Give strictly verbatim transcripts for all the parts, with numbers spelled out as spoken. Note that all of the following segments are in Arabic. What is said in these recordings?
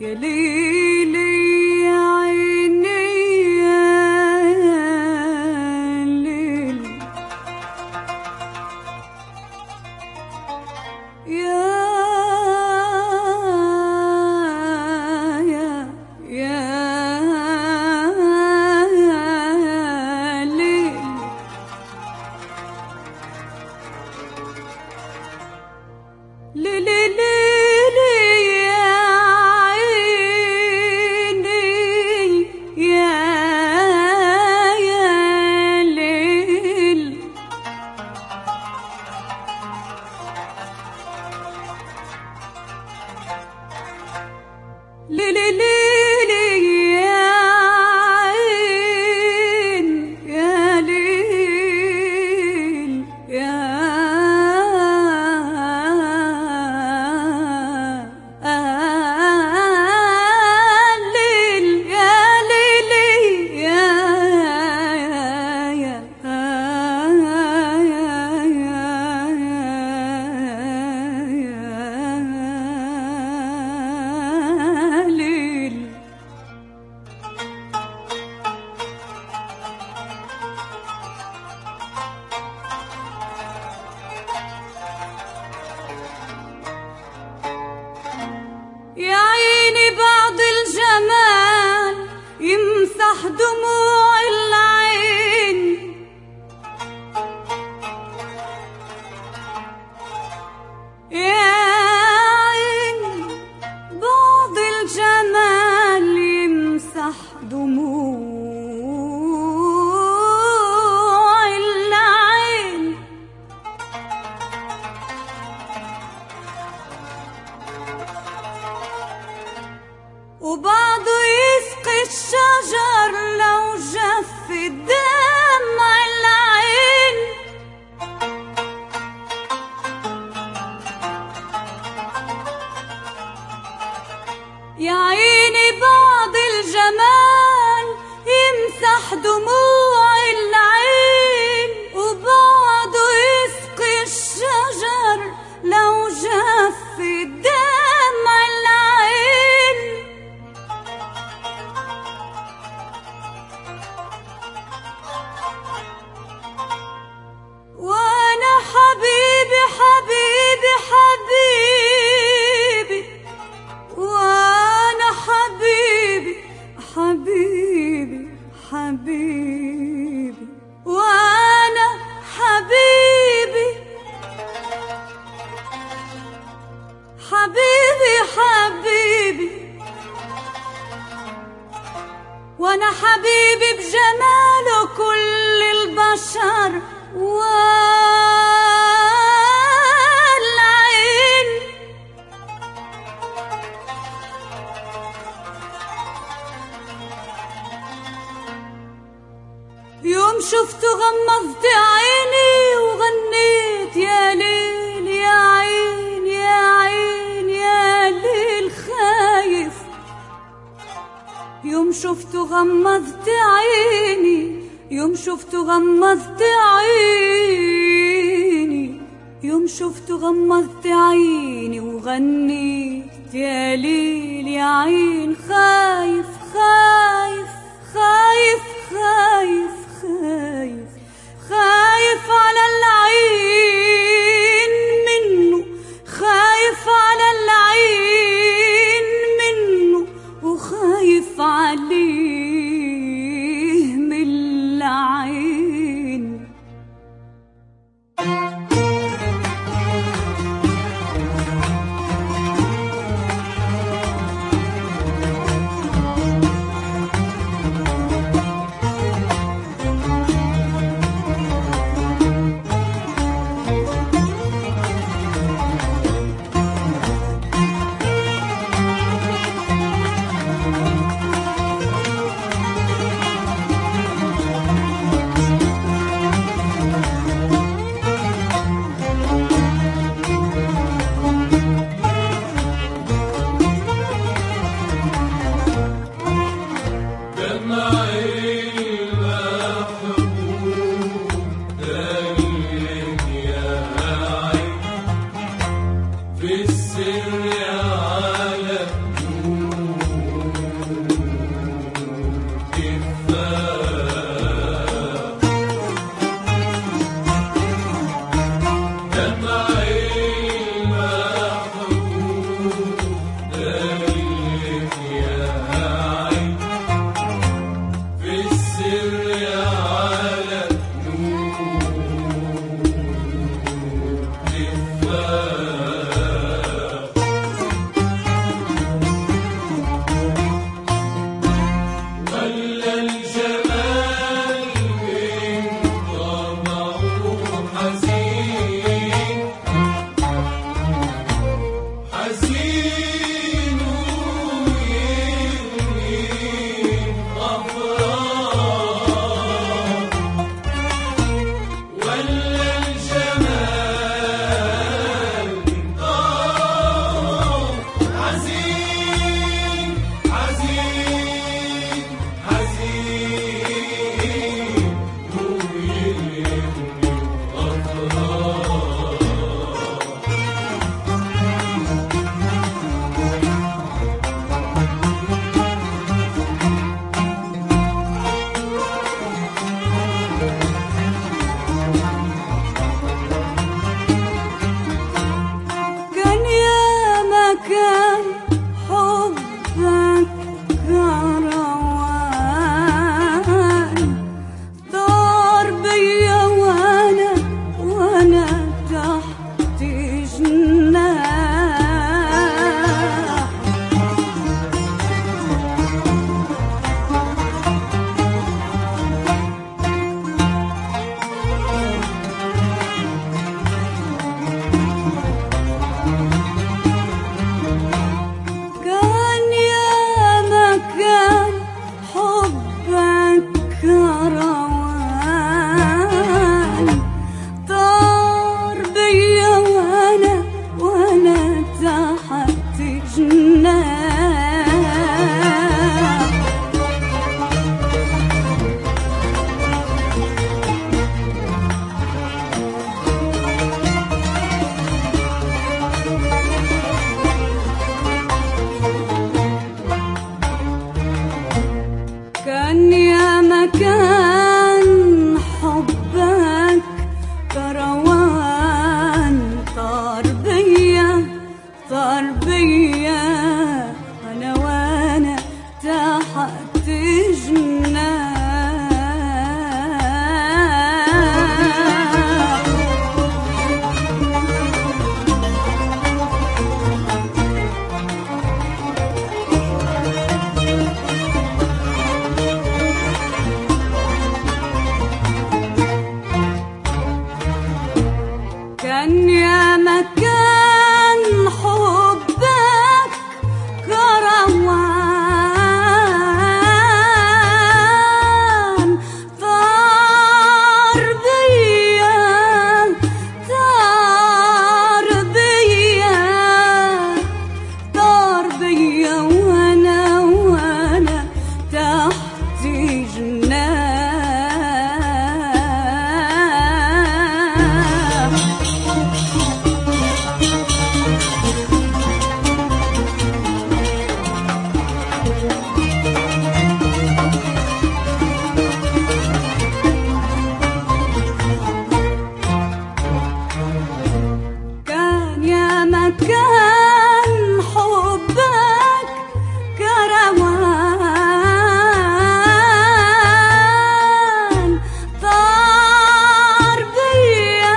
يا ليلي يا عيني يا ليلي يا يا يا ليلي ليلي ليلي ليلي يا عين يا ليل يا ليل يا ليلي يا يا يا عيني بعض الجمال يمسح دموع العين يا عيني بعض الجمال يمسح دموع العين وبعضه يسقي الشجر لو جف دمع العين يا عيني بعض الجمال يمسح دموع العين وبعضه يسقي الشجر لو جف دمع العين وانا حبيبي حبيبي حبيبي وانا حبيبي حبيبي حبيبي وانا حبيبي حبيبي حبيبي وانا حبيبي بجماله كل البشر والعين يوم شفته غمضت عيني وغنيت يا ليل يا عين يا عين يا ليل خايف يوم شفته غمضت عيني يوم شفته غمضت عيني يوم شفته غمضت عيني وغنيت يا ليل يا عين خايف خايف خايف خايف خايف خايف على العين منه خايف على العين منه وخايف عليه من العين طار بيا أنا وأنا تحت جناح. كان يا مكان حبك كروان طار بيا طار بيا طار بيا وانا وانا تحت جناح. كان يا مكان حبك كروان طار بيا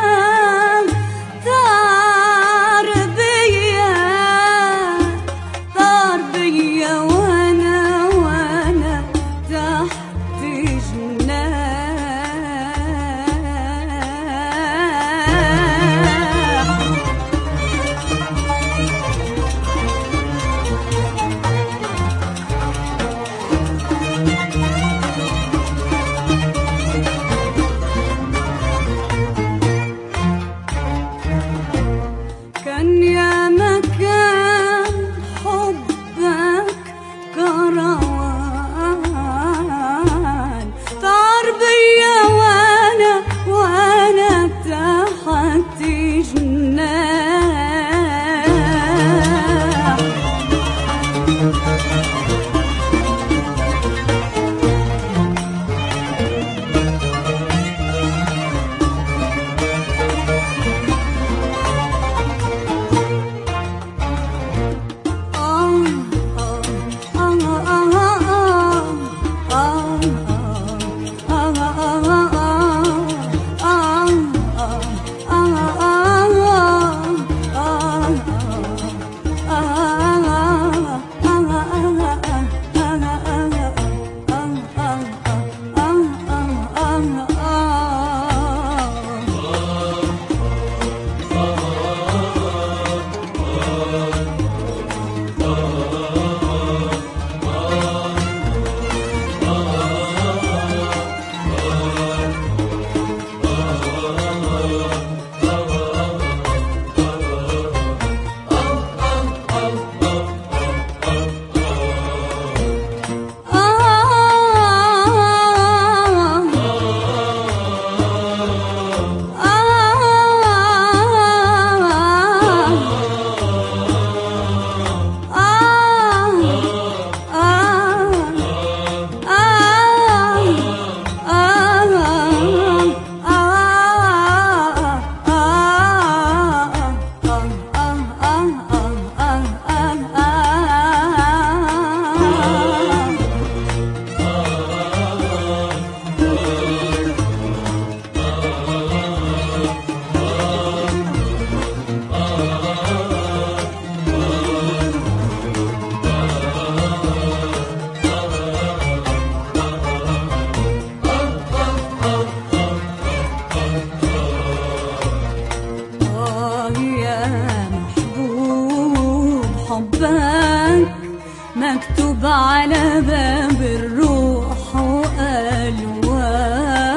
طار بيا طار بيا وانا وانا تحت جناح. كان يا مكان حبك كروان طار بيا وانا وانا تحت جناح. حبك مكتوب على باب الروح وألوان.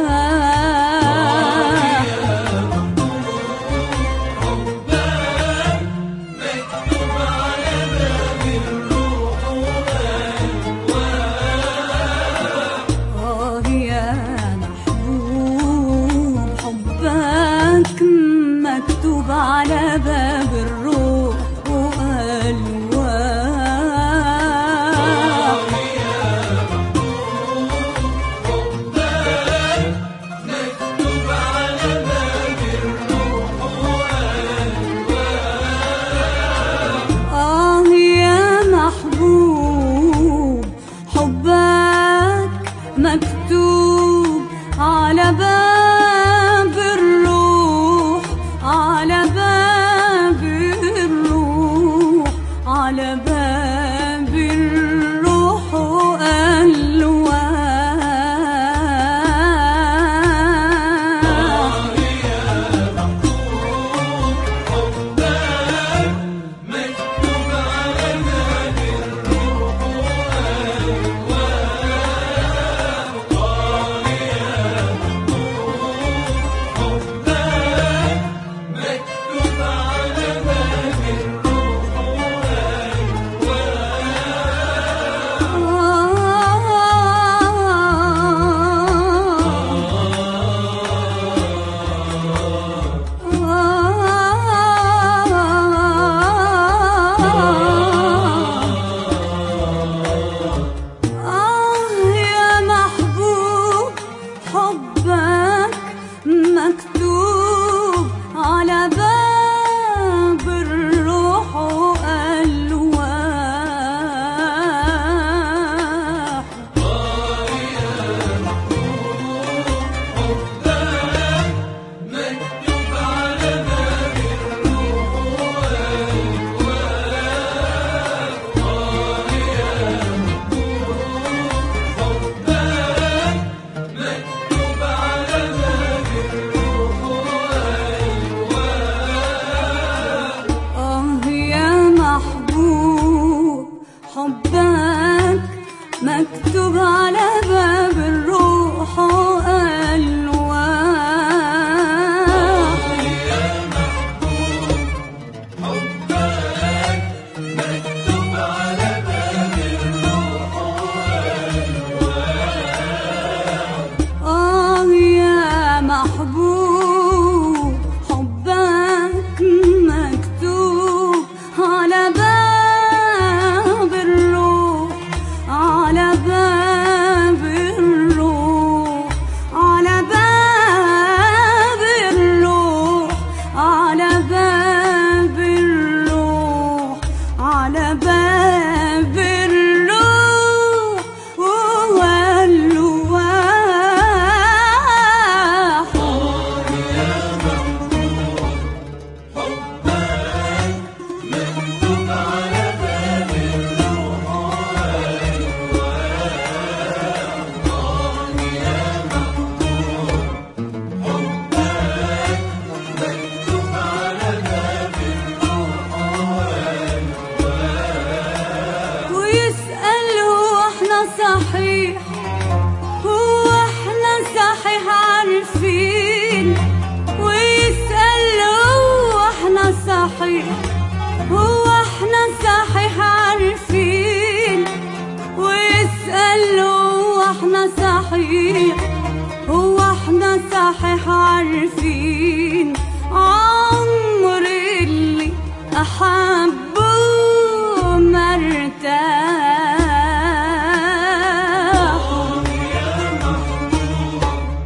حبك مكتوب على باب الروح وألوان. آه يا محبوب حبك مكتوب على باب الروح وألوان. صحيح هو احنا صحيح عارفين، ويسأل هو احنا صحيح هو احنا صحيح عارفين عمر اللي أحبه مرتاح. يا محبوب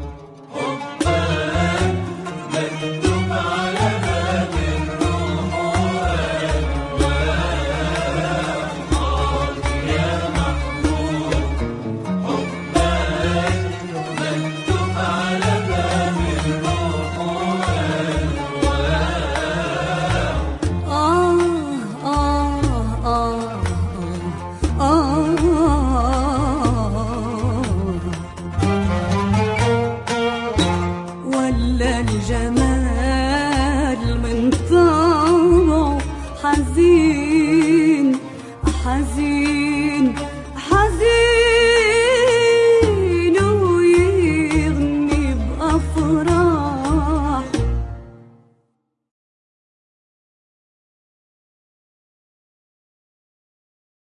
حبك مكتوب على باب الروح وألواح. يا محبوب حبك مكتوب على باب الروح وألواح. آه آه آه ولا الجمال من طبعه حزين حزين